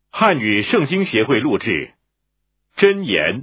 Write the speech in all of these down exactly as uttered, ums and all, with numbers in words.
汉语圣经协会录制箴言。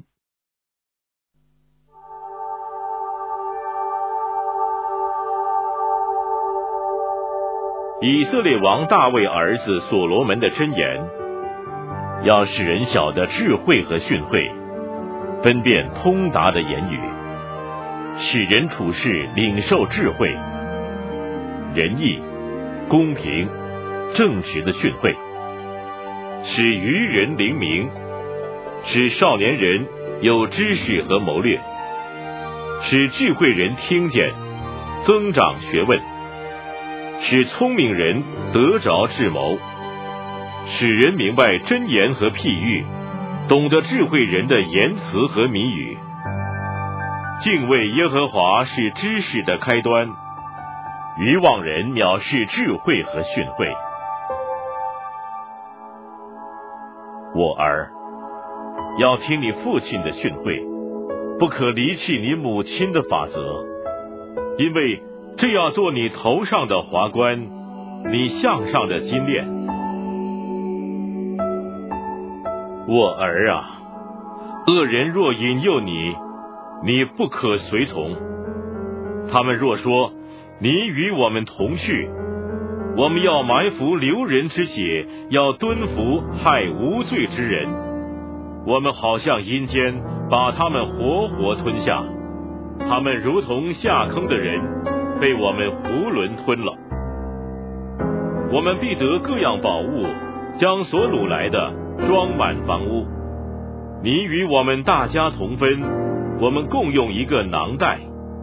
以色列王大卫儿子所罗门的箴言，要使人晓得智慧和训诲，分辨通达的言语，使人处事领受智慧、仁义、公平、正直的训诲，使愚人灵明，使少年人有知识和谋略，使智慧人听见，增长学问，使聪明人得着智谋，使人明白箴言和譬喻，懂得智慧人的言辞和谜语。敬畏耶和华是知识的开端，愚妄人藐视智慧和训诲。我儿，要听你父亲的训诲，不可离弃你母亲的法则，因为这要做你头上的华冠，你项上的金链。我儿啊，恶人若引诱你，你不可随从。他们若说，你与我们同去，我们要埋伏流人之血，要蹲伏害无罪之人。我们好像阴间，把他们活活吞下。他们如同下坑的人，被我们囫囵吞了。我们必得各样宝物，将所掳来的装满房屋。你与我们大家同分，我们共用一个囊袋。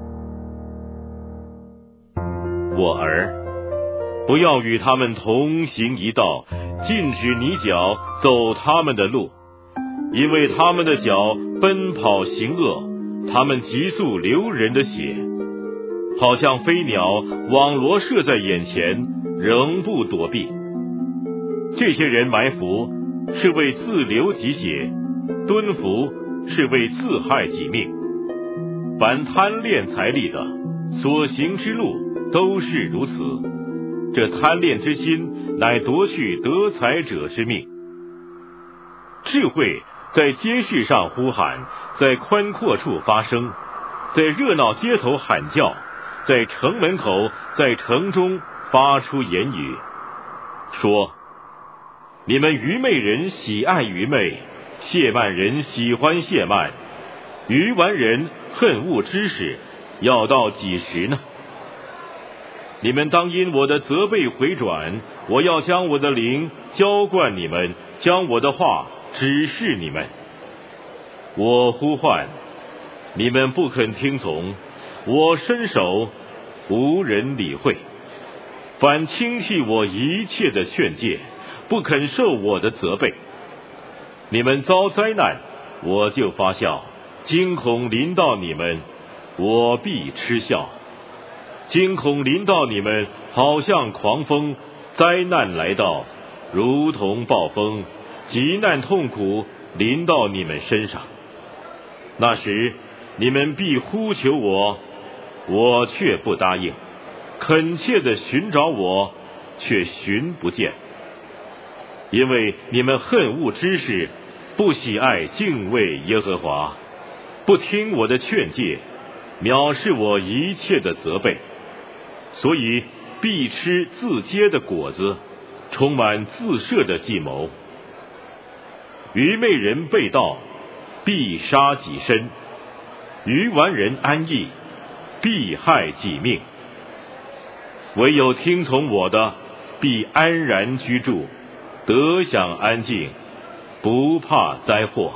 我儿，不要与他们同行一道，禁止你脚走他们的路，因为他们的脚奔跑行恶，他们急速流人的血，好像飞鸟网罗射在眼前，仍不躲避。这些人埋伏是为自流己血，蹲伏是为自害己命。凡贪恋财力的，所行之路都是如此。这贪恋之心，乃夺去得财者之命。智慧在街市上呼喊，在宽阔处发声，在热闹街头喊叫，在城门口，在城中发出言语，说：你们愚昧人喜爱愚昧，亵慢人喜欢亵慢，愚顽人恨恶知识，要到几时呢？你们当因我的责备回转，我要将我的灵浇灌你们，将我的话指示你们。我呼唤，你们不肯听从；我伸手，无人理会。凡轻弃我一切的劝诫，不肯受我的责备，你们遭灾难，我就发笑；惊恐临到你们，我必嗤笑。惊恐临到你们，好像狂风；灾难来到，如同暴风；急难痛苦临到你们身上。那时，你们必呼求我，我却不答应；恳切地寻找我，却寻不见。因为你们恨恶知识，不喜爱敬畏耶和华，不听我的劝诫，藐视我一切的责备，所以必吃自结的果子，充满自设的计谋。愚昧人背道，必杀己身；愚顽人安逸，必害己命。唯有听从我的，必安然居住，得享安静，不怕灾祸。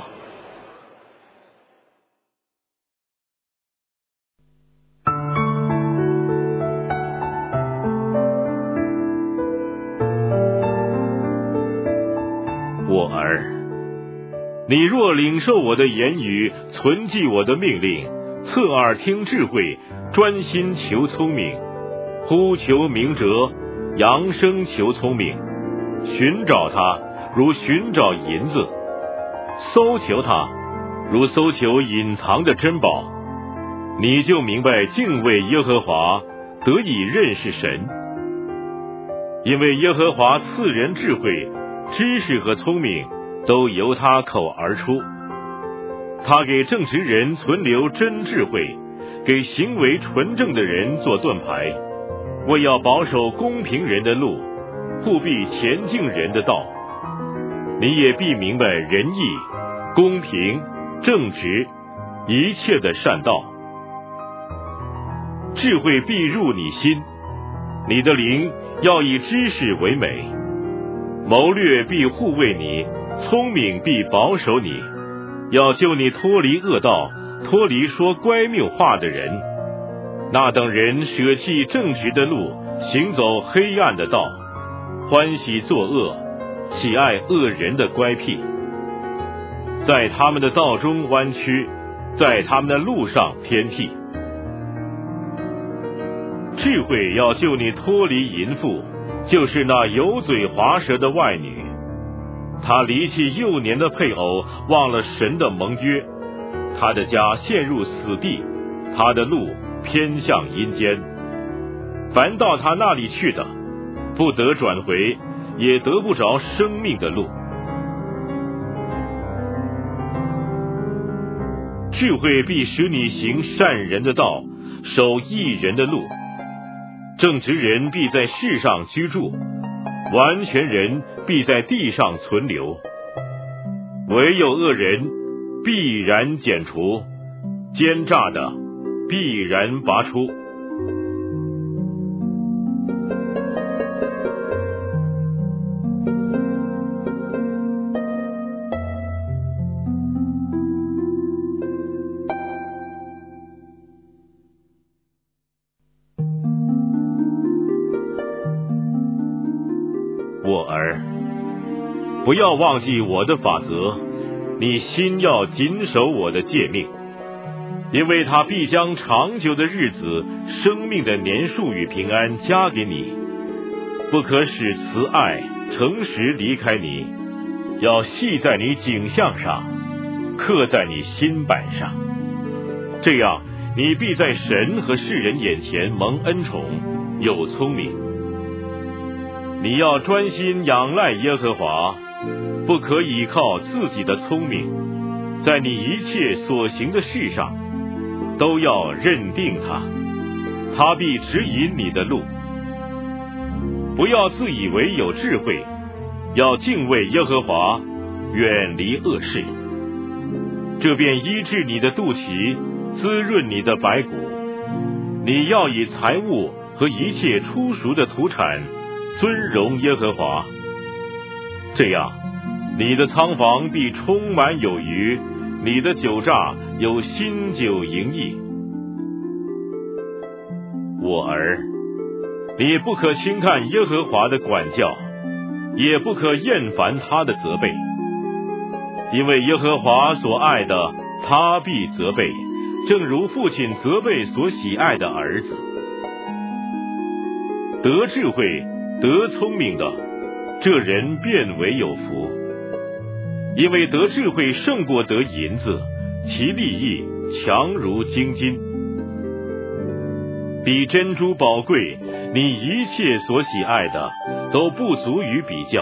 我儿，你若领受我的言语，存记我的命令，侧耳听智慧，专心求聪明，呼求明哲，扬声求聪明，寻找他如寻找银子，搜求他如搜求隐藏的珍宝，你就明白敬畏耶和华，得以认识神。因为耶和华赐人智慧， 知识和聪明都由他口而出。他给正直人存留真智慧，给行为纯正的人做盾牌，为要保守公平人的路，护庇前进人的道。你也必明白仁义、公平、正直一切的善道。智慧必入你心，你的灵要以知识为美。谋略必护卫你，聪明必保守你，要救你脱离恶道，脱离说乖谬话的人。那等人舍弃正直的路，行走黑暗的道，欢喜作恶，喜爱恶人的乖僻，在他们的道中弯曲，在他们的路上偏僻。智慧要救你脱离淫妇，就是那油嘴滑舌的外女。她离弃幼年的配偶，忘了神的盟约，她的家陷入死地，她的路偏向阴间。凡到她那里去的，不得转回，也得不着生命的路。智慧必使你行善人的道，守义人的路。正直人必在世上居住，完全人必在地上存留。唯有恶人必然剪除，奸诈的必然拔出。我儿，不要忘记我的法则，你心要谨守我的诫命，因为他必将长久的日子、生命的年数与平安加给你。不可使慈爱、诚实离开你，要系在你颈项上，刻在你心板上。这样，你必在神和世人眼前蒙恩宠，又聪明。你要专心仰赖耶和华，不可倚靠自己的聪明，在你一切所行的事上都要认定他，他必指引你的路。不要自以为有智慧，要敬畏耶和华，远离恶事。这便医治你的肚脐，滋润你的白骨。你要以财物和一切出熟的土产尊荣耶和华，这样你的仓房必充满有余，你的酒榨有新酒盈溢。我儿，你不可轻看耶和华的管教，也不可厌烦他的责备，因为耶和华所爱的，他必责备，正如父亲责备所喜爱的儿子。得智慧得聪明的，这人便为有福，因为得智慧胜过得银子，其利益强如精金。比珍珠宝贵，你一切所喜爱的都不足于比较。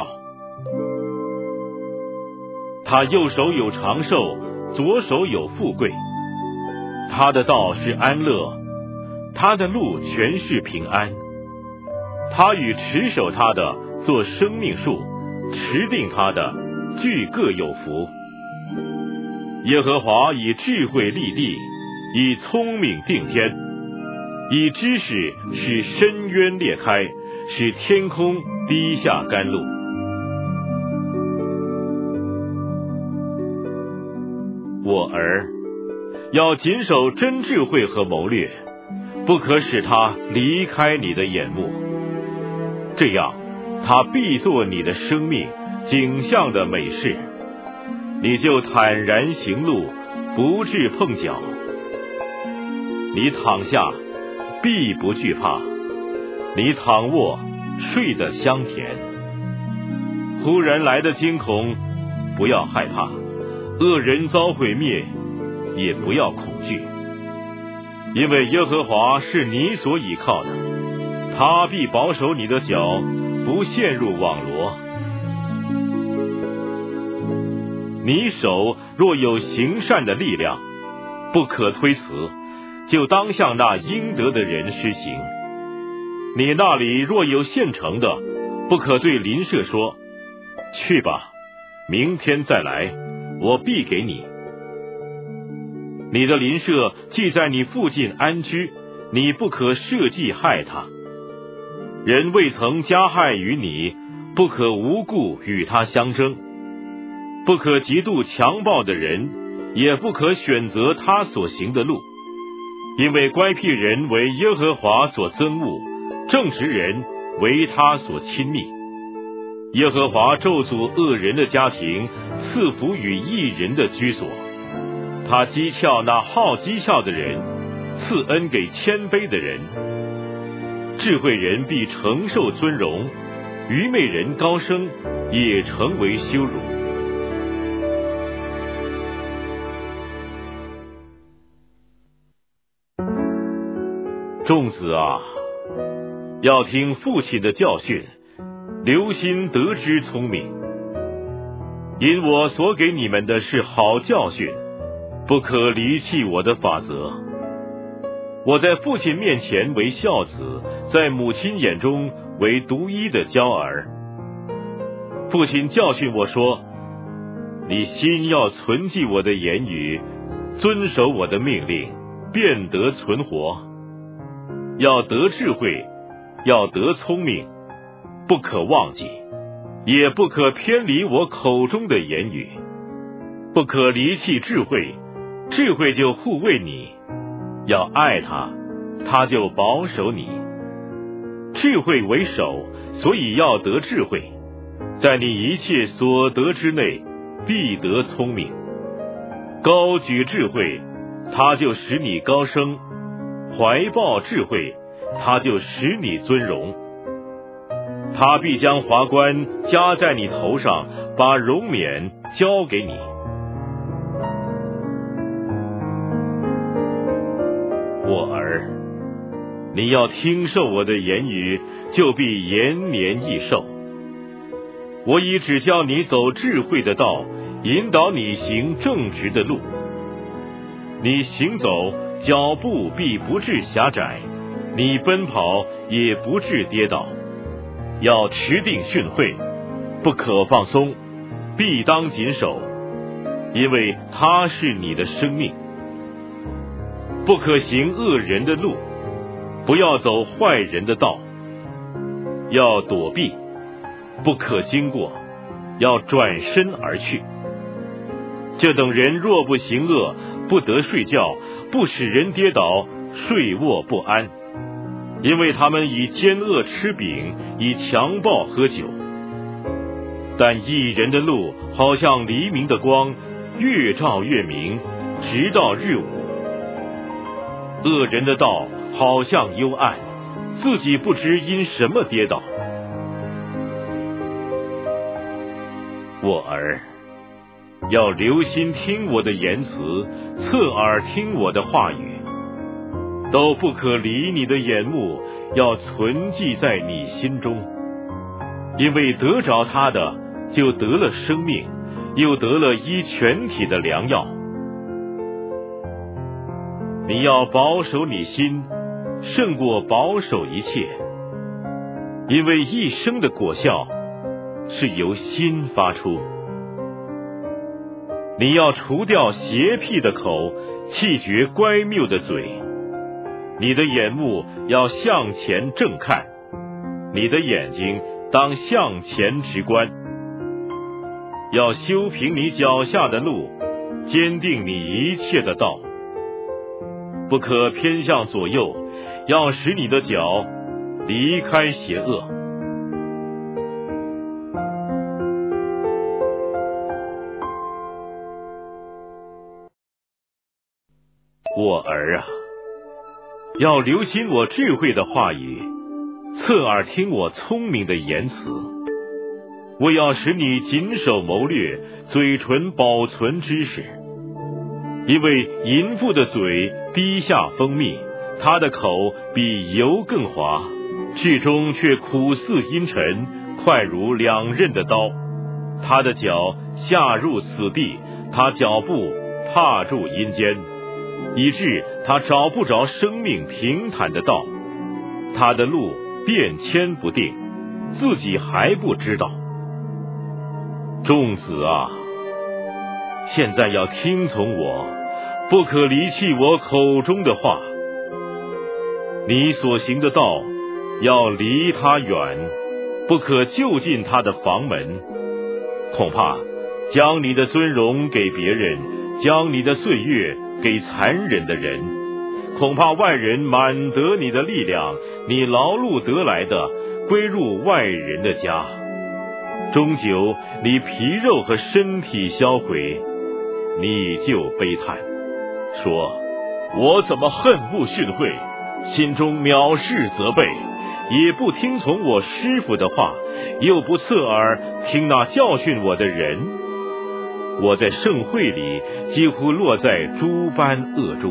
他右手有长寿，左手有富贵，他的道是安乐，他的路全是平安。他与持守他的做生命树，持定他的俱各有福。耶和华以智慧立地，以聪明定天，以知识使深渊裂开，使天空滴下甘露。我儿，要谨守真智慧和谋略，不可使它离开你的眼目。这样，他必做你的生命景象的美事，你就坦然行路，不致碰脚。你躺下，必不惧怕；你躺卧，睡得香甜。忽然来的惊恐，不要害怕；恶人遭毁灭，也不要恐惧，因为耶和华是你所倚靠的。他必保守你的脚，不陷入网罗。 你手若有行善的力量，不可推辞，就当向那应得的人施行。你那里若有现成的，不可对邻舍说，去吧，明天再来，我必给你。你的邻舍既在你附近安居，你不可设计害他。人未曾加害于你，不可无故与他相争。不可嫉妒强暴的人，也不可选择他所行的路，因为乖僻人为耶和华所憎恶，正直人为他所亲密。耶和华咒诅恶人的家庭，赐福与义人的居所。他讥诮那好讥诮的人，赐恩给谦卑的人。智慧人必承受尊荣，愚昧人高升，也成为羞辱。众子啊，要听父亲的教训，留心得知聪明。因我所给你们的是好教训，不可离弃我的法则。我在父亲面前为孝子，在母亲眼中为独一的娇儿。父亲教训我说，你心要存记我的言语，遵守我的命令，便得存活。要得智慧，要得聪明，不可忘记，也不可偏离我口中的言语。不可离弃智慧，智慧就护卫你。要爱他，他就保守你。智慧为首，所以要得智慧。在你一切所得之内，必得聪明。高举智慧，他就使你高升；怀抱智慧，他就使你尊荣。他必将华冠加在你头上，把荣冕交给你。我儿，你要听受我的言语，就必延年益寿。我已指教你走智慧的道，引导你行正直的路。你行走，脚步必不致狭窄，你奔跑也不致跌倒。要持定训诲，不可放松，必当谨守，因为它是你的生命。不可行恶人的路，不要走坏人的道。要躲避，不可经过，要转身而去。这等人若不行恶，不得睡觉，不使人跌倒，睡卧不安，因为他们以奸恶吃饼，以强暴喝酒。但义人的路好像黎明的光，越照越明，直到日午。恶人的道好像幽暗，自己不知因什么跌倒。我儿，要留心听我的言辞，侧耳听我的话语，都不可离你的眼目，要存记在你心中。因为得着他的，就得了生命，又得了医全体的良药。你要保守你心，胜过保守一切，因为一生的果效是由心发出。你要除掉邪僻的口，弃绝乖谬的嘴。你的眼目要向前正看，你的眼睛当向前直观。要修平你脚下的路，坚定你一切的道。不可偏向左右，要使你的脚离开邪恶。我儿啊，要留心我智慧的话语，侧耳听我聪明的言辞。我要使你谨守谋略，嘴唇保存知识。因为淫妇的嘴滴下蜂蜜，她的口比油更滑，至终却苦似阴沉，快如两刃的刀。她的脚下入死地，他脚步踏住阴间，以致他找不着生命平坦的道，他的路变迁不定，自己还不知道。众子啊，现在要听从我，不可离弃我口中的话。你所行的道要离他远，不可就近他的房门，恐怕将你的尊荣给别人，将你的岁月给残忍的人，恐怕外人满得你的力量，你劳碌得来的归入外人的家，终究你皮肉和身体销毁，你就悲叹说，我怎么恨恶训诲，心中藐视责备，也不听从我师父的话，又不侧耳听那教训我的人。我在盛会里几乎落在诸般恶中。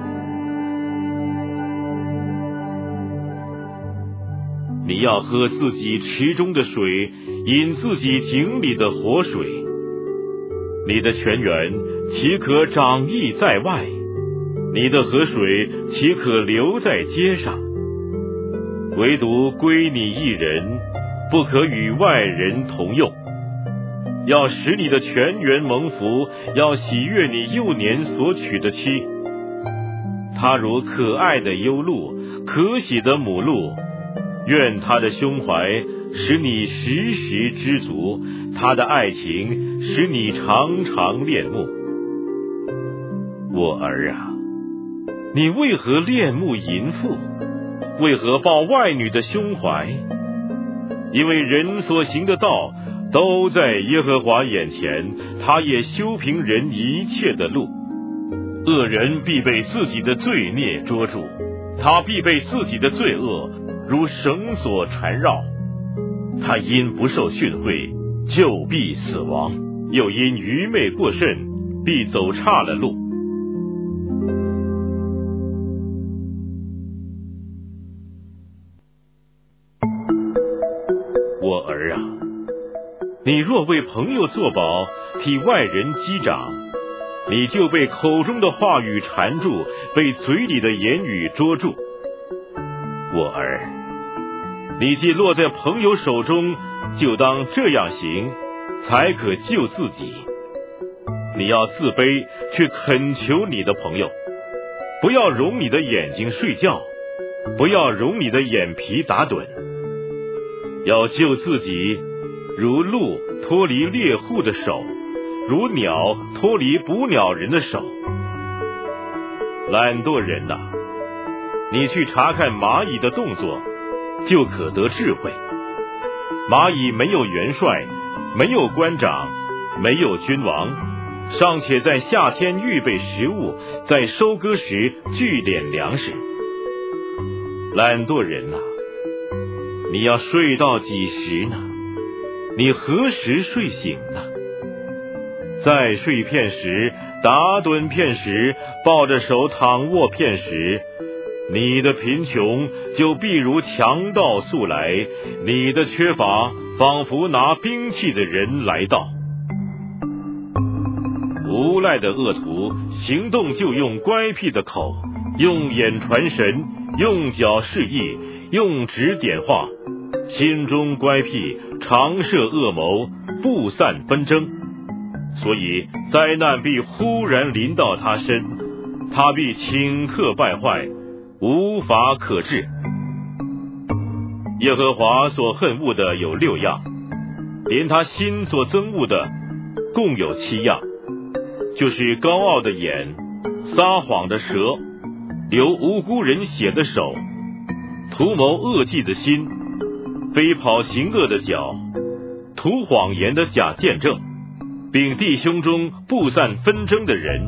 你要喝自己池中的水，饮自己井里的活水，你的泉源岂可长溢在外？你的河水岂可流在街上？唯独归你一人，不可与外人同用。要使你的泉源蒙福，要喜悦你幼年所娶的妻。她如可爱的幽鹿，可喜的母鹿，愿她的胸怀使你时时知足，她的爱情使你常常恋慕。我儿啊，你为何恋慕淫妇？为何抱外女的胸怀？因为人所行的道都在耶和华眼前，他也修平人一切的路。恶人必被自己的罪孽捉住，他必被自己的罪恶如绳索缠绕。他因不受训诲，就必死亡；又因愚昧过甚，必走岔了路。我儿啊，你若为朋友作保，替外人击掌，你就被口中的话语缠住，被嘴里的言语捉住。我儿，你既落在朋友手中，就当这样行，才可救自己。你要自卑，去恳求你的朋友，不要容你的眼睛睡觉，不要容你的眼皮打盹。要救自己，如鹿脱离猎户的手，如鸟脱离捕鸟人的手。懒惰人呐、啊，你去查看蚂蚁的动作，就可得智慧。蚂蚁没有元帅，没有官长，没有君王，尚且在夏天预备食物，在收割时聚敛粮食。懒惰人呐、啊，你要睡到几时呢？你何时睡醒呢？再睡片时，打盹片时，抱着手躺卧片时，你的贫穷就必如强盗速来，你的缺乏仿佛拿兵器的人来到。无赖的恶徒行动就用乖僻的口，用眼传神，用脚示意，用指点话，心中乖僻，常设恶谋，不散纷争。所以灾难必忽然临到他身，他必顷刻败坏，无法可治。耶和华所恨恶的有六样，连他心所憎恶的共有七样，就是高傲的眼，撒谎的舌，流无辜人血的手，图谋恶计的心，飞跑行恶的脚，图谎言的假见证，并弟兄中布散纷争的人。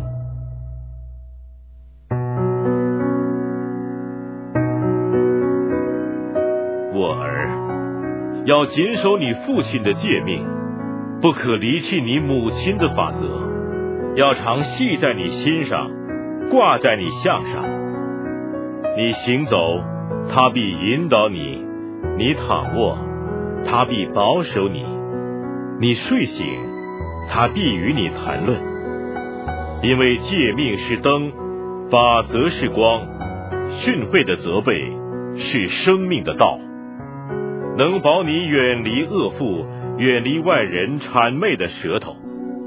我儿，要谨守你父亲的诫命，不可离弃你母亲的法则，要常系在你心上，挂在你项上。你行走，他必引导你；你躺卧，他必保守你；你睡醒， 他必与你谈论。因为诫命是灯，法则是光，训诲的责备是生命的道，能保你远离恶妇，远离外人谄媚的舌头。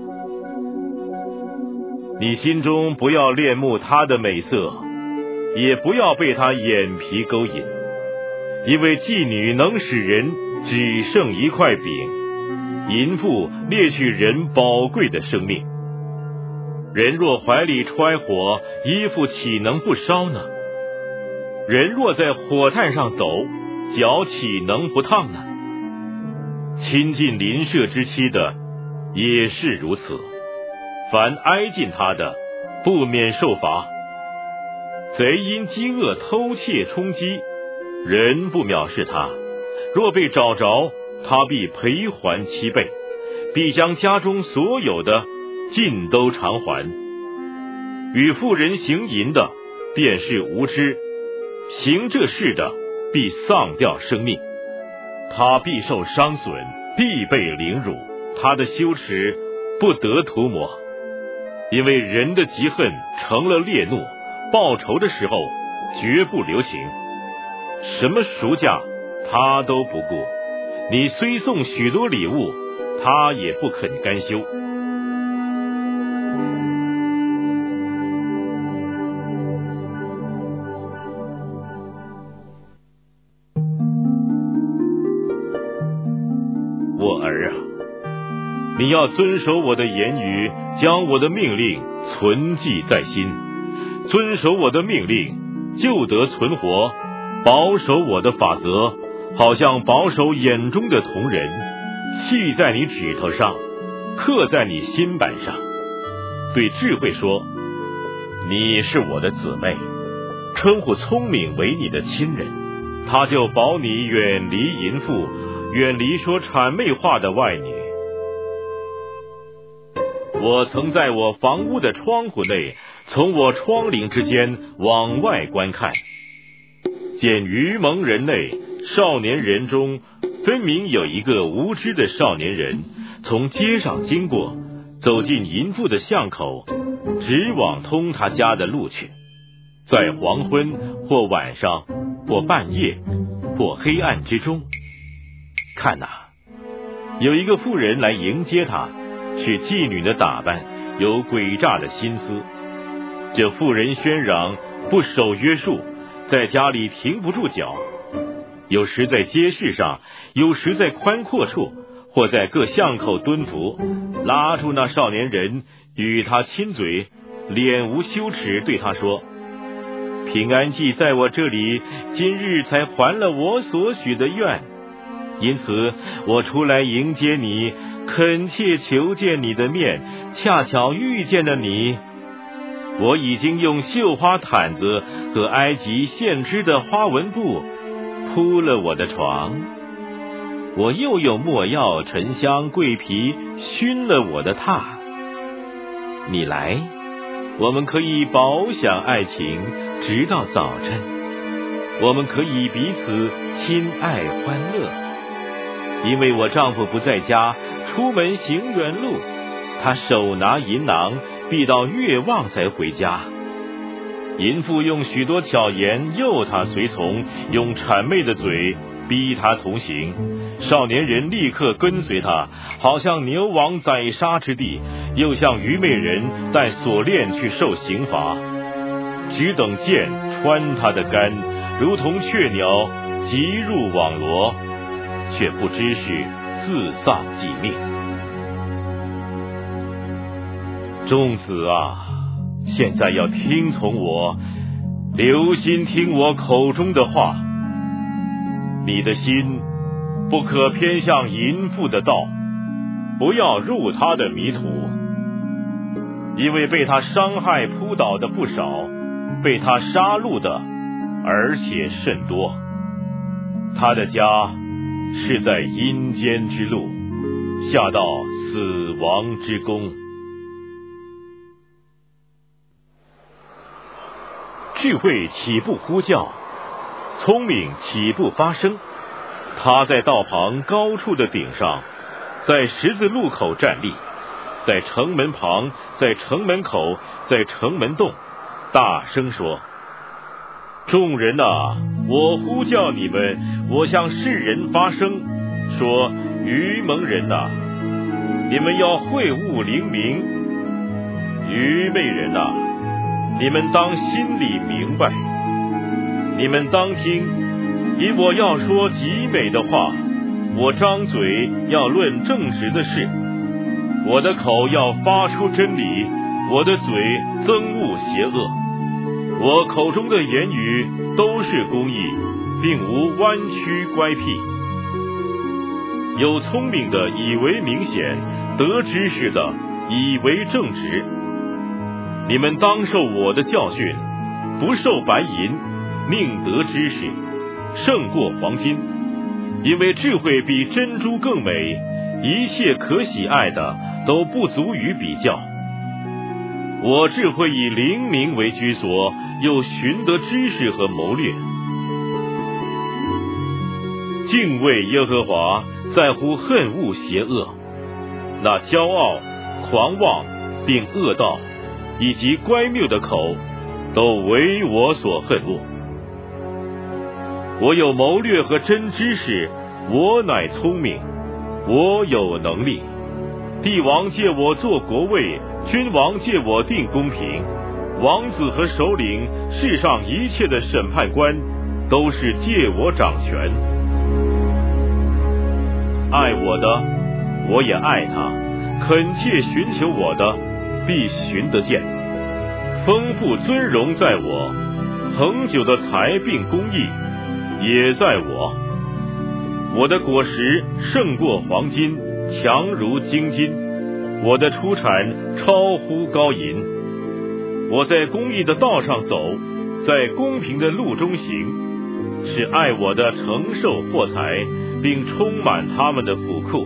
你心中不要恋慕她的美色，也不要被她眼皮勾引，因为妓女能使人只剩一块饼，淫妇猎取人宝贵的生命。人若怀里揣火，衣服岂能不烧呢？人若在火炭上走，脚岂能不烫呢？亲近邻舍之妻的也是如此，凡挨近他的，不免受罚。贼因饥饿偷窃充饥，人不藐视他，若被找着，他必赔还七倍，必将家中所有的尽都偿还。与妇人行淫的，便是无知；行这事的，必丧掉生命。他必受伤损，必被凌辱，他的羞耻不得涂抹。因为人的嫉恨成了烈怒，报仇的时候绝不留情。什么赎价他都不顾，你虽送许多礼物，他也不肯甘休。我儿啊，你要遵守我的言语，将我的命令存记在心。遵守我的命令，就得存活；保守我的法则，好像保守眼中的瞳人，系在你指头上，刻在你心板上。对智慧说，你是我的姊妹，称呼聪明为你的亲人，他就保你远离淫妇，远离说谄媚话的外女。我曾在我房屋的窗户内，从我窗棂之间往外观看，见愚蒙人内少年人中，分明有一个无知的少年人，从街上经过，走进淫妇的巷口，直往通他家的路去。在黄昏或晚上或半夜或黑暗之中，看哪，有一个妇人来迎接他，是妓女的打扮，有诡诈的心思。这妇人喧嚷，不守约束，在家里停不住脚，有时在街市上，有时在宽阔处，或在各巷口蹲伏，拉住那少年人，与他亲嘴，脸无羞耻，对他说：平安祭在我这里，今日才还了我所许的愿，因此我出来迎接你，恳切求见你的面，恰巧遇见了你。我已经用绣花毯子和埃及线织的花纹布铺了我的床，我又用没药、沉香、桂皮熏了我的榻。你来，我们可以饱享爱情，直到早晨，我们可以彼此亲爱欢乐。因为我丈夫不在家，出门行远路，他手拿银囊，必到月望才回家。淫妇用许多巧言诱他随从，用谄媚的嘴逼他同行。少年人立刻跟随他，好像牛往宰杀之地，又像愚昧人带锁链去受刑罚。只等剑穿他的肝，如同雀鸟急入网罗，却不知是自丧己命。众子啊，现在要听从我，留心听我口中的话。你的心不可偏向淫妇的道，不要入他的迷途，因为被他伤害扑倒的不少，被他杀戮的而且甚多。他的家是在阴间之路，下到死亡之宫。智慧岂不呼叫？聪明岂不发声？他在道旁高处的顶上，在十字路口站立， 在城门旁，在城门口，在城门洞，大声说：众人啊，我呼叫你们，我向世人发声，说愚蒙人啊，你们要会悟灵明；愚昧人啊，你们当心里明白。你们当听，因我要说极美的话，我张嘴要论正直的事，我的口要发出真理，我的嘴憎恶邪恶。我口中的言语都是公义，并无弯曲乖僻。有聪明的以为明显，得知识的以为正直。你们当受我的教训，不受白银，宁得知识，胜过黄金。因为智慧比珍珠更美，一切可喜爱的都不足以比较。我智慧以灵明为居所，又寻得知识和谋略。敬畏耶和华，在乎恨恶邪恶。那骄傲、狂妄并恶道，以及乖谬的口，都为我所恨恶。我有谋略和真知识，我乃聪明，我有能力。帝王借我做国位，君王借我定公平，王子和首领，世上一切的审判官，都是借我掌权。爱我的，我也爱他；恳切寻求我的，必寻得见。丰富尊荣在我，恒久的财并公义也在我。我的果实胜过黄金，强如精金，我的出产超乎高银。我在公义的道上走，在公平的路中行，是爱我的承受货财，并充满他们的府库。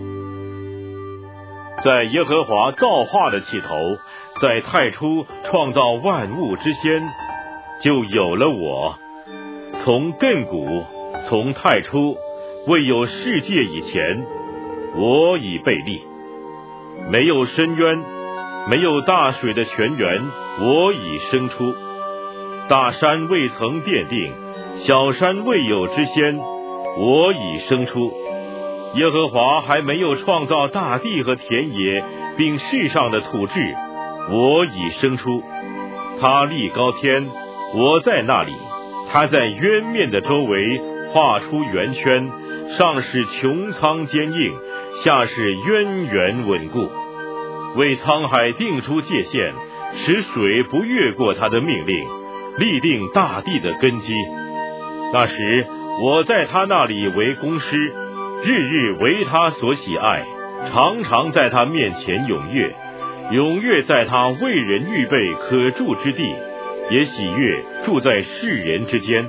在耶和华造化的起头，在太初创造万物之先，就有了我。从亘古，从太初，未有世界以前，我已被立。没有深渊，没有大水的泉源，我已生出。大山未曾奠定，小山未有之先，我已生出。耶和华还没有创造大地和田野，并世上的土质，我已生出。他立高天，我在那里。他在渊面的周围画出圆圈，上使穹苍坚硬，下使渊源稳固。为沧海定出界限，使水不越过他的命令，立定大地的根基。那时我在他那里为工师，日日为他所喜爱，常常在他面前踊跃，踊跃在他为人预备可住之地，也喜悦住在世人之间。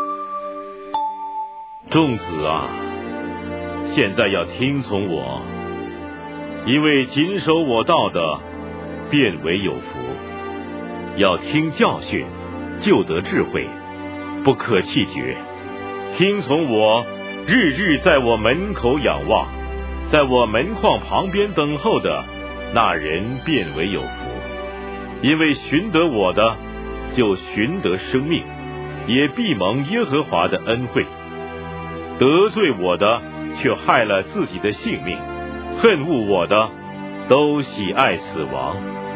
众子啊，现在要听从我，因为谨守我道的，便为有福。要听教训，就得智慧，不可弃绝。听从我，日日在我门口仰望，在我门框旁边等候的，那人便为有福。因为寻得我的，就寻得生命，也必蒙耶和华的恩惠。得罪我的，却害了自己的性命；恨恶我的，都喜爱死亡。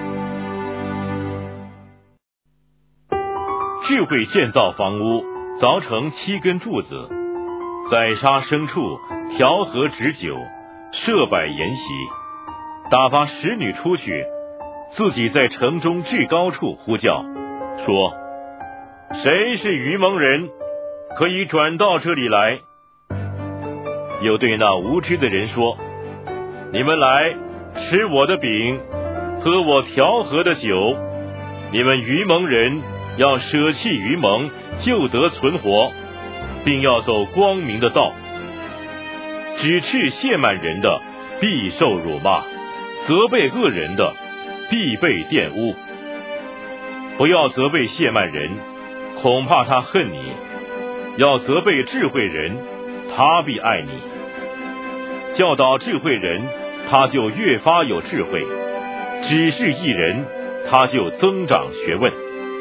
智慧建造房屋，凿成七根柱子，宰杀牲畜，调和旨酒，设摆筵席，打发使女出去，自己在城中至高处呼叫，说：谁是愚蒙人，可以转到这里来。又对那无知的人说：你们来吃我的饼，喝我调和的酒。你们愚蒙人要舍弃愚蒙，就得存活，并要走光明的道。指斥亵慢人的，必受辱骂；责备恶人的，必被玷污。不要责备亵慢人，恐怕他恨你；要责备智慧人，他必爱你。教导智慧人，他就越发有智慧； 只是一人，他就增长学问。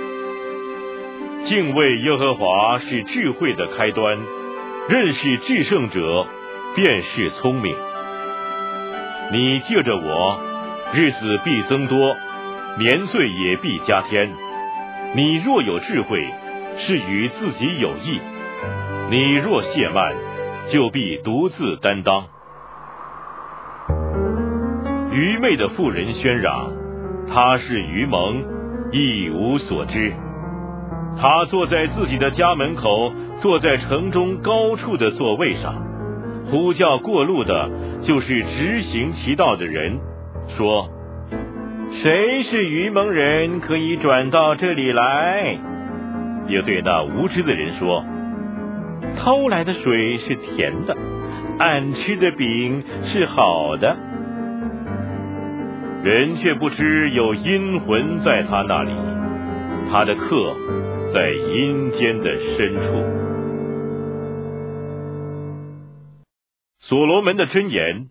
敬畏耶和华是智慧的开端，认识至圣者便是聪明。你借着我，日子必增多，年岁也必加添。你若有智慧，是与自己有益；你若懈慢，就必独自担当。愚昧的妇人喧嚷，她是愚蒙，一无所知。她坐在自己的家门口，坐在城中高处的座位上，呼叫过路的，就是直行其道的人，说：谁是愚蒙人，可以转到这里来？又对那无知的人说：偷来的水是甜的，暗吃的饼是好的。人却不知有阴魂在他那里，他的客在阴间的深处。所罗门的箴言：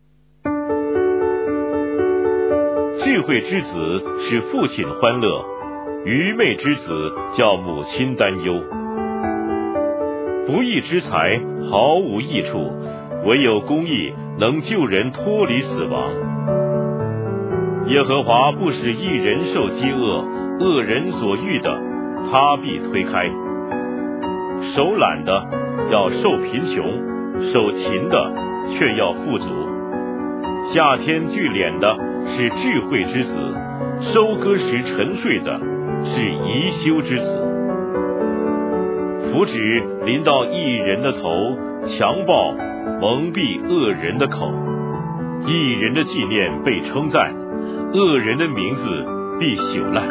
智慧之子使父亲欢乐，愚昧之子叫母亲担忧。不义之财毫无益处，唯有公义能救人脱离死亡。耶和华不使一人受饥饿，恶人所欲的，他必推开。手懒的要受贫穷，手勤的却要富足。夏天聚敛的是智慧之子，收割时沉睡的是贻羞之子。福祉临到义人的头，强暴蒙蔽恶人的口。义人的纪念被称赞，恶人的名字必朽烂。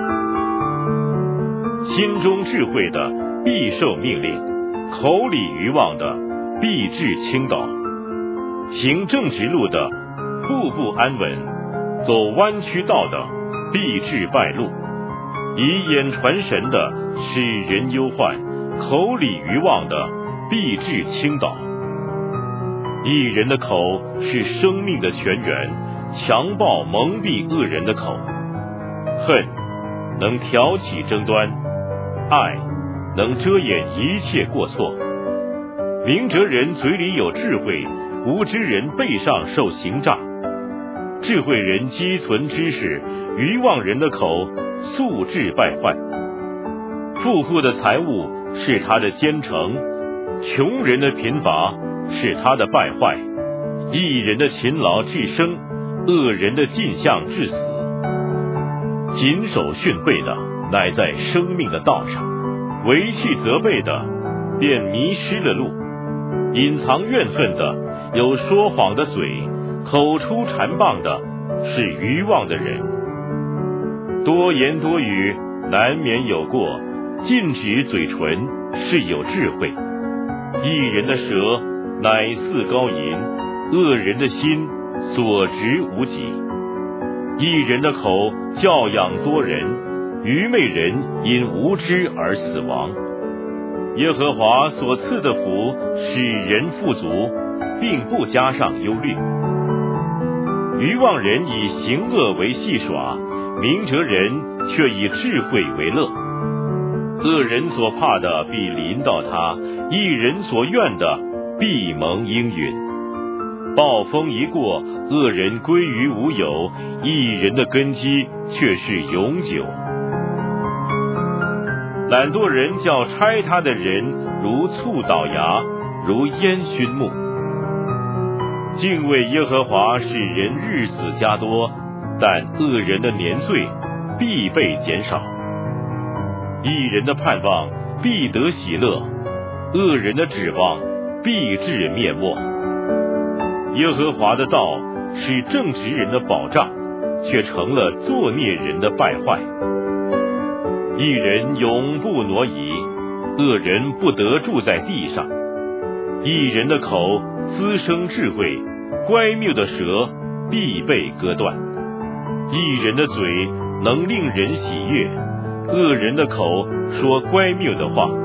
心中智慧的必受命令，口里愚妄的必致倾倒。行正直路的步步安稳，走弯曲道的必致败露。以眼传神的使人忧患，口里愚妄的必致倾倒。义人的口是生命的泉源，强暴蒙蔽恶人的口。恨能挑起争端，爱能遮掩一切过错。明哲人嘴里有智慧，无知人背上受刑诈。智慧人积存知识，愚妄人的口速致败坏。富户的财物是他的坚城，穷人的贫乏是他的败坏。义人的勤劳致生，恶人的进项致死。谨守训诲的乃在生命的道上，违弃责备的便迷失了路。隐藏怨恨的有说谎的嘴，口出谗谤的是愚妄的人。多言多语难免有过，禁止嘴唇是有智慧。义人的舌乃似高银，恶人的心所值无几。义人的口教养多人，愚昧人因无知而死亡。耶和华所赐的福使人富足，并不加上忧虑。愚妄人以行恶为戏耍，明哲人却以智慧为乐。恶人所怕的必临到他，义人所愿的必蒙应允。暴风一过，恶人归于无有，义人的根基却是永久。懒惰人叫拆他的人如醋倒牙，如烟熏木。敬畏耶和华使人日子加多，但恶人的年岁必被减少。义人的盼望必得喜乐，恶人的指望必致灭没。耶和华的道是正直人的保障，却成了作孽人的败坏。义人永不挪移，恶人不得住在地上。义人的口滋生智慧，乖谬的舌必被割断。义人的嘴能令人喜悦，恶人的口说乖谬的话。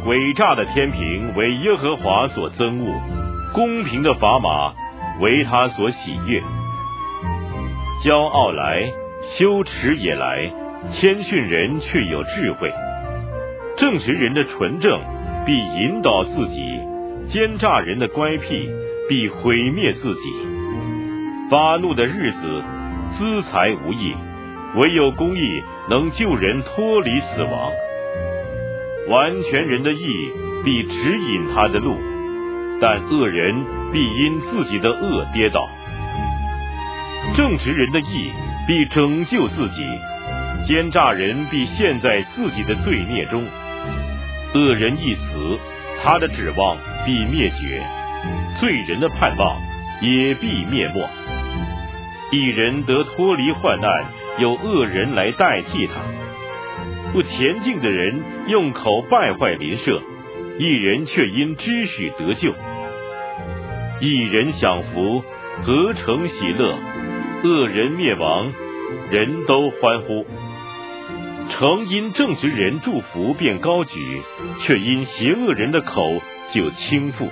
诡诈的天平为耶和华所憎恶，公平的砝码为他所喜悦。骄傲来，羞耻也来，谦逊人却有智慧。正直人的纯正必引导自己，奸诈人的乖僻必毁灭自己。发怒的日子，资财无益，唯有公义能救人脱离死亡。完全人的义必指引他的路，但恶人必因自己的恶跌倒。正直人的义必拯救自己，奸诈人必陷在自己的罪孽中。恶人一死，他的指望必灭绝，罪人的盼望也必灭没。一人得脱离患难，有恶人来代替他。不前进的人用口败坏邻舍，一人却因知识得救。一人享福，合成喜乐；恶人灭亡，人都欢呼。诚因正直人祝福便高举，却因邪恶人的口就倾覆。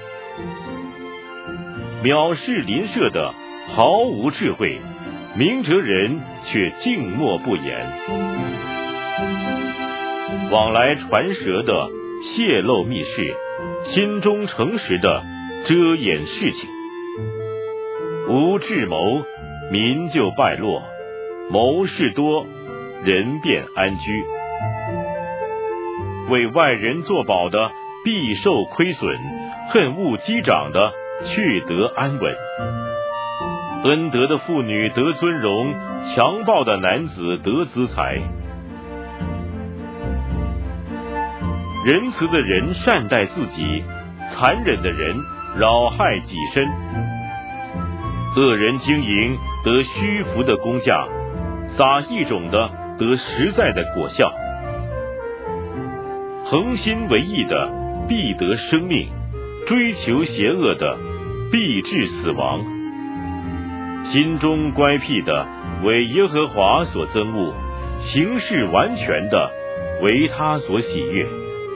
藐视邻舍的毫无智慧，明哲人却静默不言。往来传舌的泄露密事，心中诚实的遮掩事情。无智谋，民就败落；谋事多，人便安居。为外人作保的必受亏损，恨恶击掌的却得安稳。恩德的妇女得尊荣，强暴的男子得资财。仁慈的人善待自己，残忍的人扰害己身。恶人经营得虚浮的工价，撒异种的得实在的果效。恒心为义的必得生命，追求邪恶的必致死亡。心中乖僻的为耶和华所憎恶，行事完全的为他所喜悦。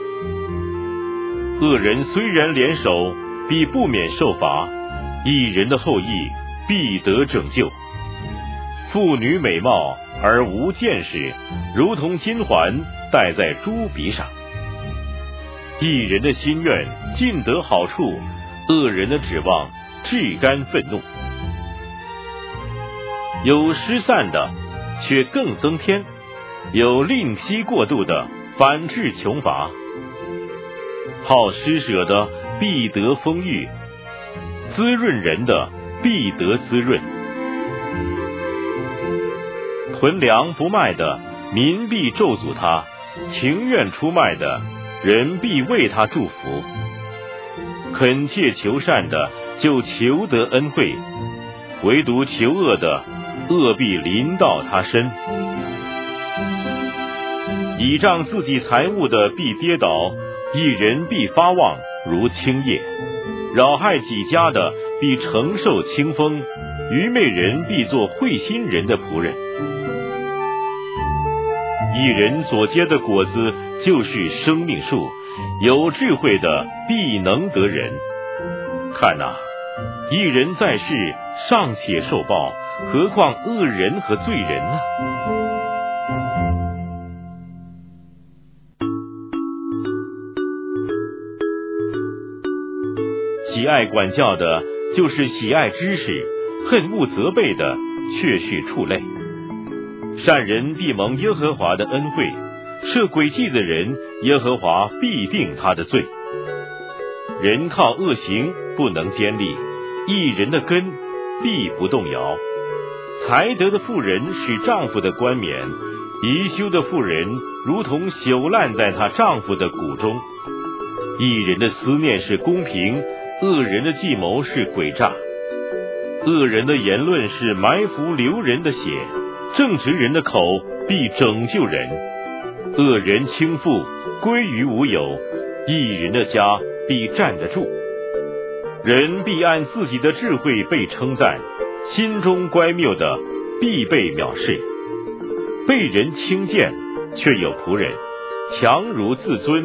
恶人虽然联手，必不免受罚；义人的后裔必得拯救。妇女美貌而无见识，如同金环戴在猪鼻上。义人的心愿尽得好处，恶人的指望至干愤怒。有失散的，却更增添；有吝惜过度的，反致穷乏。好施舍的必得丰裕，滋润人的必得滋润。囤粮不卖的，民必咒诅他；情愿出卖的，人必为他祝福。恳切求善的，就求得恩惠；唯独求恶的，恶必临到他身。倚仗自己财物的必跌倒，一人必发旺如青叶；扰害己家的必承受清风，愚昧人必做慧心人的仆人。一人所结的果子就是生命树，有智慧的必能得人。看哪，一人在世尚且受报，何况恶人和罪人呢？喜爱管教的，就是喜爱知识；恨恶责备的，却是畜类。善人必蒙耶和华的恩惠，设诡计的人，耶和华必定他的罪。人靠恶行不能坚立，义人的根必不动摇。才德的妇人使丈夫的冠冕，贻羞的妇人如同朽烂在她丈夫的骨中。义人的思念是公平，恶人的计谋是诡诈。恶人的言论是埋伏流人的血，正直人的口必拯救人。恶人倾覆，归于无有；义人的家必站得住。人必按自己的智慧被称赞，心中乖谬的必被藐视。被人轻贱，却有仆人；强如自尊，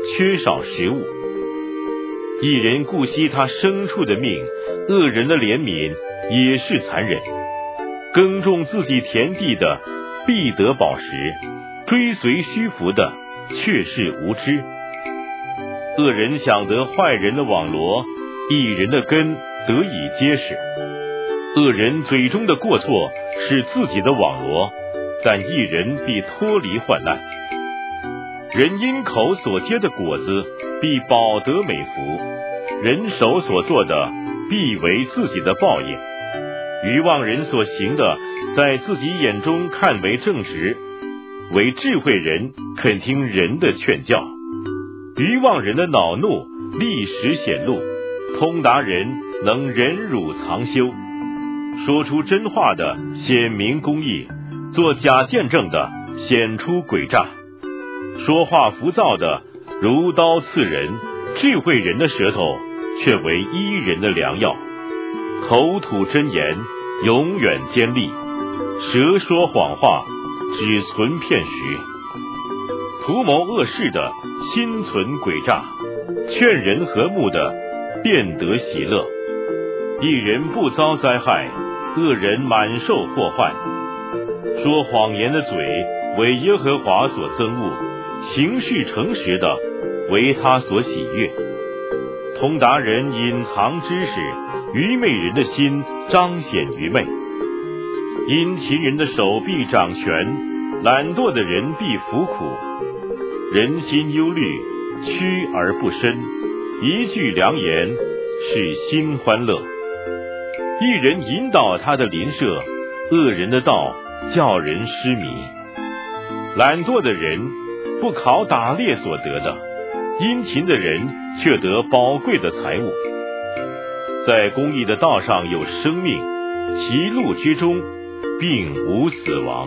缺少食物。一人顾惜他牲畜的命，恶人的怜悯也是残忍。耕种自己田地的必得饱食，追随虚浮的却是无知。恶人想得坏人的网罗，一人的根得以结实。恶人嘴中的过错是自己的网罗，但一人必脱离患难。人因口所结的果子必饱得美福，人手所做的必为自己的报应。愚妄人所行的，在自己眼中看为正直，为智慧人肯听人的劝教。愚妄人的恼怒立时显露，通达人能忍辱藏羞。说出真话的显明公义，做假见证的显出诡诈。说话浮躁的如刀刺人，智慧人的舌头却为医人的良药。口吐真言，永远坚立；舌说谎话，只存片时。图谋恶事的心存诡诈，劝人和睦的便得喜乐。一人不遭灾害，恶人满受祸患。说谎言的嘴为耶和华所憎恶，行事诚实的为他所喜悦。通达人隐藏知识，愚昧人的心彰显愚昧。殷勤人的手臂掌权，懒惰的人必服苦。人心忧虑，屈而不伸，一句良言使心欢乐。一人引导他的邻舍，恶人的道叫人失迷。懒惰的人不考打猎所得的，殷勤的人却得宝贵的财物。在公义的道上有生命，其路之中并无死亡。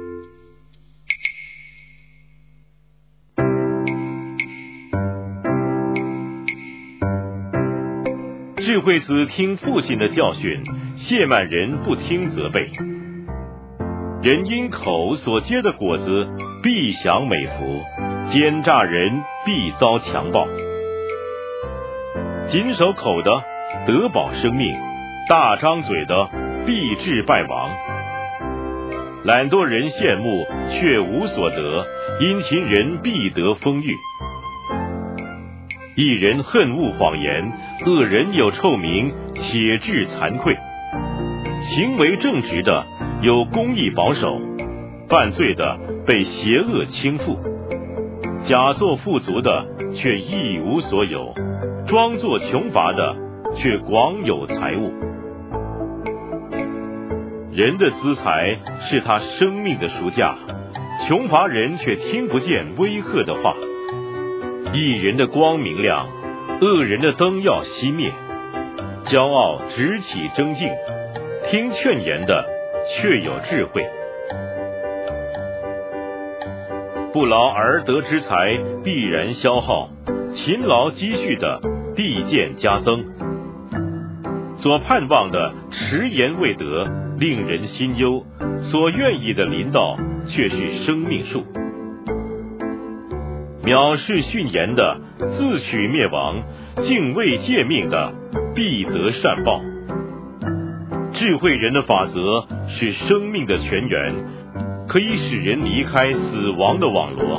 智慧子听父亲的教训，亵慢人不听责备。人因口所结的果子必享美福，奸诈人必遭强暴。谨守口的得保生命，大张嘴的必致败亡。懒惰人羡慕却无所得，殷勤人必得丰裕。一人恨恶谎言，恶人有臭名，且致惭愧。行为正直的有公义保守，犯罪的被邪恶倾覆。假作富足的却一无所有，装作穷乏的却广有财物。人的资财是他生命的赎价，穷乏人却听不见威吓的话。一人的光明亮，恶人的灯要熄灭。骄傲直起争竞，听劝言的却有智慧。不劳而得之财必然消耗，勤劳积蓄的必见加增。所盼望的迟延未得，令人心忧；所愿意的临到，却是生命树。藐视训言的自取灭亡，敬畏诫命的必得善报。智慧人的法则是生命的泉源，可以使人离开死亡的网罗。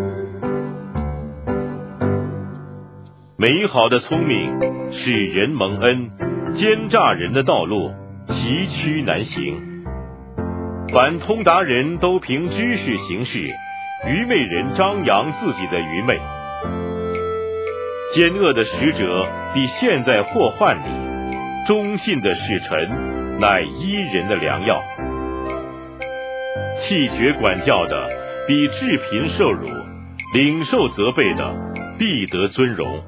美好的聪明使人蒙恩，奸诈人的道路崎岖难行。凡通达人都凭知识行事，愚昧人张扬自己的愚昧。奸恶的使者必陷在祸患里，忠信的使臣乃医人的良药。弃绝管教的比治贫受辱，领受责备的必得尊荣。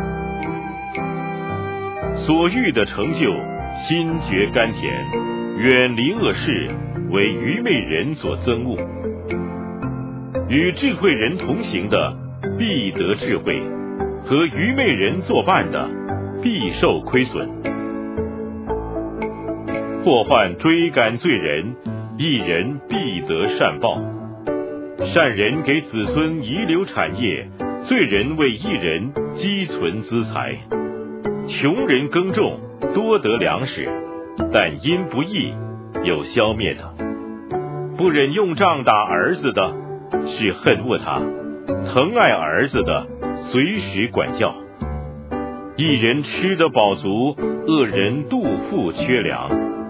所欲的成就，心觉甘甜，远离恶事，为愚昧人所憎恶。与智慧人同行的必得智慧，和愚昧人作伴的必受亏损。祸患追赶罪人，一人必得善报。善人给子孙遗留产业， 罪人为一人积存资财，穷人耕种多得粮食，但因不义有消灭的。不忍用杖打儿子的，是恨恶他；疼爱儿子的，随时管教。一人吃得饱足，恶人肚腹缺粮。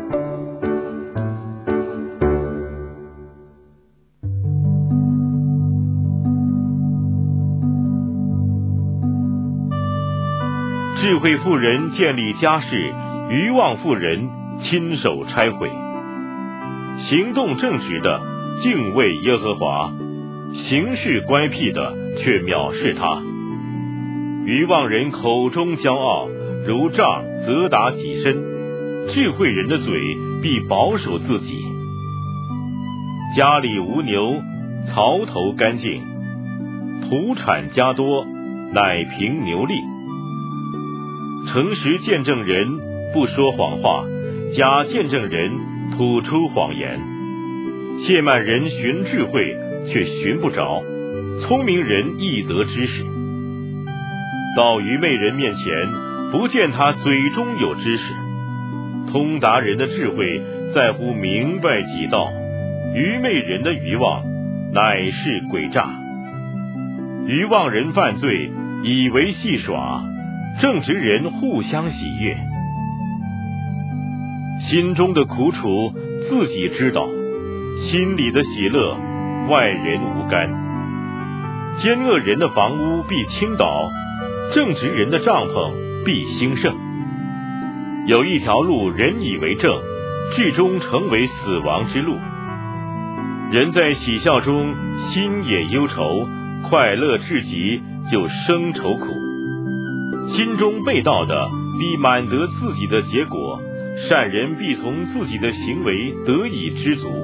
智慧妇人建立家室，愚妄妇人亲手拆毁。行动正直的敬畏耶和华，行事乖僻的却藐视他。愚妄人口中骄傲，如杖责打己身；智慧人的嘴必保守自己。家里无牛，槽头干净；土产加多，乃凭牛力。诚实见证人不说谎话，假见证人吐出谎言。亵慢人寻智慧，却寻不着；聪明人易得知识。到愚昧人面前，不见他嘴中有知识。通达人的智慧在乎明白己道，愚昧人的愚妄乃是诡诈。愚妄人犯罪，以为戏耍；正直人互相喜悦。心中的苦楚自己知道，心里的喜乐外人无干。奸恶人的房屋必倾倒，正直人的帐篷必兴盛。有一条路人以为正，至终成为死亡之路。人在喜笑中心也忧愁，快乐至极就生愁苦。心中被盗的必满得自己的结果，善人必从自己的行为得以知足。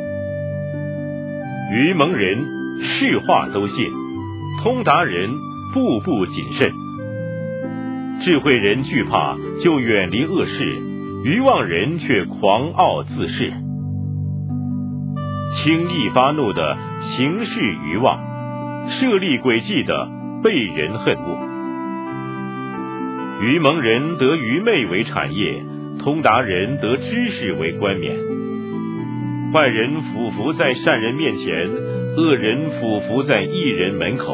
愚蒙人是话都信，通达人步步谨慎。智慧人惧怕，就远离恶事；愚妄人却狂傲自恃。轻易发怒的行事愚妄，设立诡计的被人恨恶。愚蒙人得愚昧为产业，通达人得知识为冠冕。坏人俯伏在善人面前，恶人俯伏在义人门口。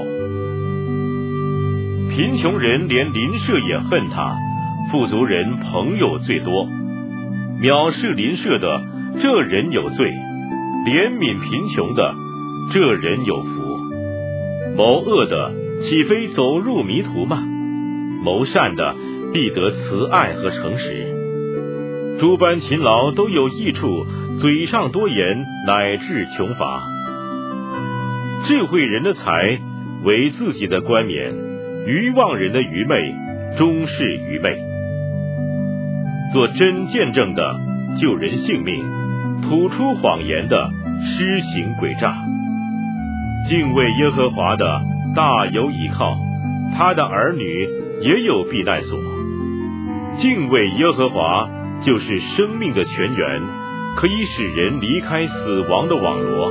贫穷人连邻舍也恨他，富足人朋友最多。藐视邻舍的，这人有罪；怜悯贫穷的，这人有福。谋恶的，岂非走入迷途吗？谋善的必得慈爱和诚实。诸般勤劳都有益处，嘴上多言乃致穷乏。智慧人的财为自己的冠冕，愚妄人的愚昧终是愚昧。做真见证的救人性命，吐出谎言的施行诡诈。敬畏耶和华的大有倚靠，他的儿女也有避难所。敬畏耶和华就是生命的泉源，可以使人离开死亡的网罗。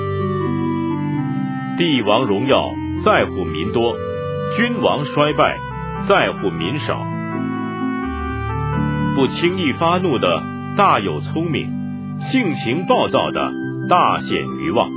帝王荣耀在乎民多，君王衰败在乎民少。不轻易发怒的大有聪明，性情暴躁的大显愚妄。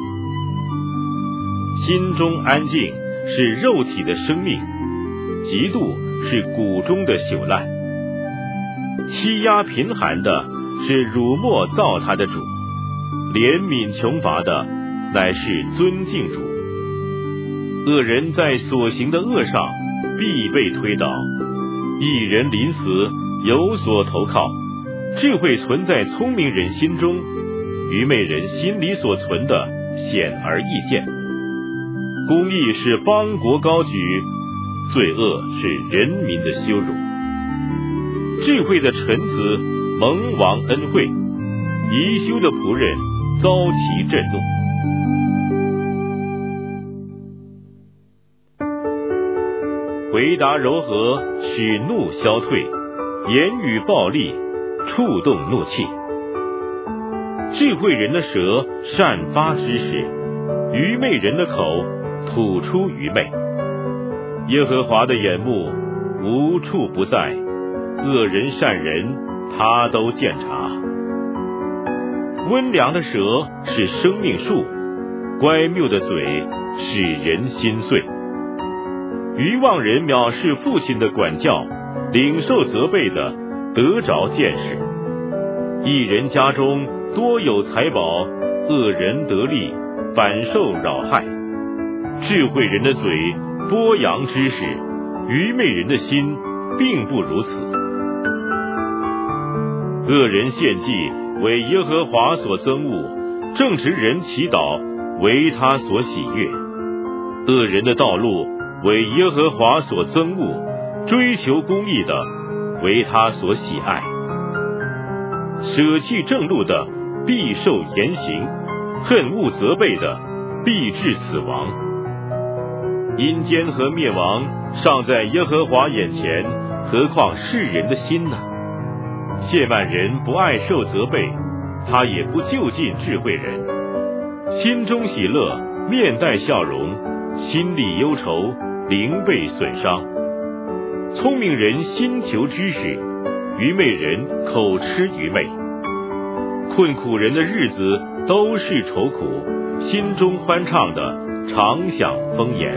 心中安静是肉体的生命，嫉妒是骨中的朽烂。欺压贫寒的是辱没造他的主，怜悯穷乏的乃是尊敬主。恶人在所行的恶上必被推倒，一人临死有所投靠。智慧存在聪明人心中，愚昧人心里所存的显而易见。公义是邦国高举，罪恶是人民的羞辱。智慧的臣子蒙王恩惠，宜修的仆人遭其震怒。回答柔和使怒消退，言语暴力触动怒气。智慧人的舌散发知识，愚昧人的口吐出愚昧。 耶和华的眼目无处不在，恶人善人他都鉴察。温良的舌是生命树，乖谬的嘴使人心碎。愚妄人藐视父亲的管教，领受责备的得着见识。一人家中多有财宝，恶人得利，反受扰害。智慧人的嘴播扬知识，愚昧人的心并不如此。恶人献祭为耶和华所憎恶，正直人祈祷为他所喜悦。恶人的道路为耶和华所憎恶，追求公义的为他所喜爱。舍弃正路的必受严刑，恨恶责备的必致死亡。阴间和灭亡尚在耶和华眼前，何况世人的心呢？亵慢人不爱受责备，他也不就近智慧人。心中喜乐，面带笑容，心里忧愁，灵被损伤。聪明人心求知识，愚昧人口吃愚昧。困苦人的日子都是愁苦，心中欢畅的常享丰筵。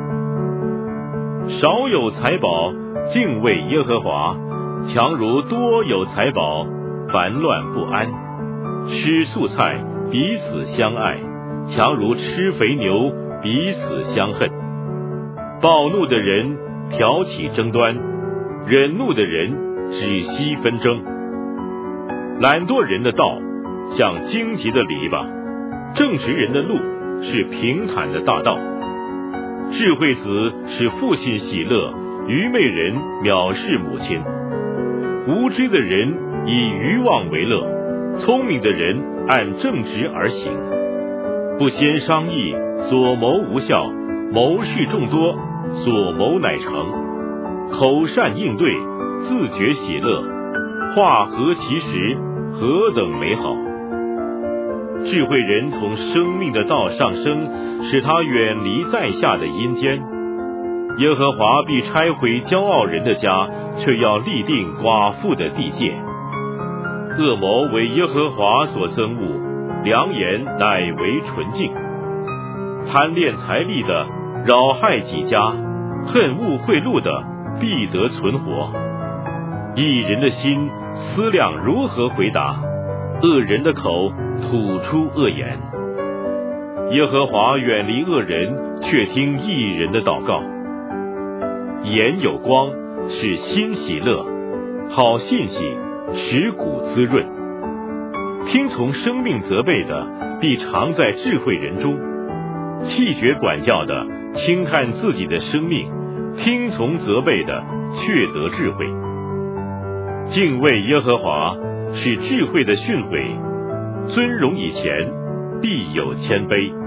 少有财宝，敬畏耶和华，强如多有财宝，烦乱不安。吃素菜，彼此相爱，强如吃肥牛，彼此相恨。暴怒的人挑起争端，忍怒的人止息纷争。懒惰人的道像荆棘的篱笆，正直人的路是平坦的大道。智慧子使父亲喜乐，愚昧人藐视母亲。无知的人以愚妄为乐，聪明的人按正直而行。不先商议，所谋无效；谋事众多，所谋乃成。口善应对，自觉喜乐，话合其时，何等美好！智慧人从生命的道上升，使他远离在下的阴间。耶和华必拆毁骄傲人的家，却要立定寡妇的地界。恶谋为耶和华所憎恶，良言乃为纯净。贪恋财力的扰害己家，恨恶贿赂的必得存活。一人的心思量如何回答，恶人的口吐出恶言。耶和华远离恶人，却听义人的祷告。眼有光，使心喜乐，好信息使骨滋润。听从生命责备的，必常在智慧人中；弃绝管教的，轻看自己的生命；听从责备的，却得智慧。敬畏耶和华是智慧的训诲，尊荣以前必有谦卑。